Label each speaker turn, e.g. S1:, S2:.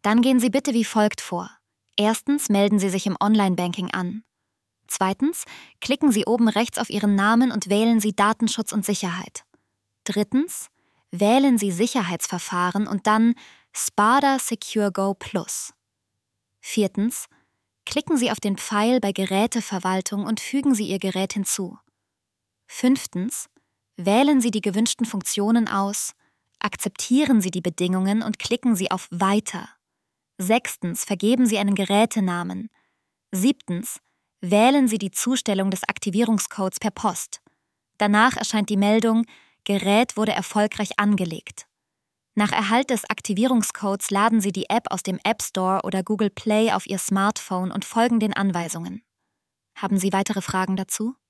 S1: Dann gehen Sie bitte wie folgt vor. Erstens melden Sie sich im Online-Banking an. Zweitens, klicken Sie oben rechts auf Ihren Namen und wählen Sie Datenschutz und Sicherheit. Drittens, wählen Sie Sicherheitsverfahren und dann Spada Secure Go Plus. Viertens, klicken Sie auf den Pfeil bei Geräteverwaltung und fügen Sie Ihr Gerät hinzu. Fünftens, wählen Sie die gewünschten Funktionen aus, akzeptieren Sie die Bedingungen und klicken Sie auf Weiter. Sechstens, vergeben Sie einen Gerätenamen. Siebtens, wählen Sie die Zustellung des Aktivierungscodes per Post. Danach erscheint die Meldung, Gerät wurde erfolgreich angelegt. Nach Erhalt des Aktivierungscodes laden Sie die App aus dem App Store oder Google Play auf Ihr Smartphone und folgen den Anweisungen. Haben Sie weitere Fragen dazu?